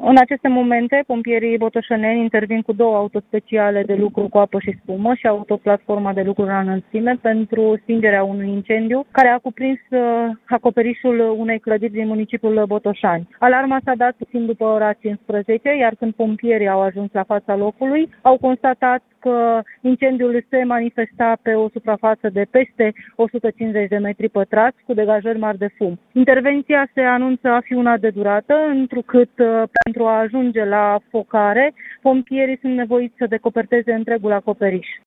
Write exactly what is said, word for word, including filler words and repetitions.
În aceste momente, pompierii botoșăneni intervin cu două autospeciale de lucru cu apă și spumă și autoplatforma de lucru la înălțime pentru stingerea unui incendiu care a cuprins acoperișul unei clădiri din municipiul Botoșani. Alarma s-a dat puțin după ora cincisprezece, iar când pompierii au ajuns la fața locului, au constatat că incendiul se manifesta pe o suprafață de peste o sută cincizeci de metri pătrați cu degajări mari de fum. Intervenția se anunță a fi una de durată, întrucât pentru a ajunge la focare, pompierii sunt nevoiți să decoperteze întregul acoperiș.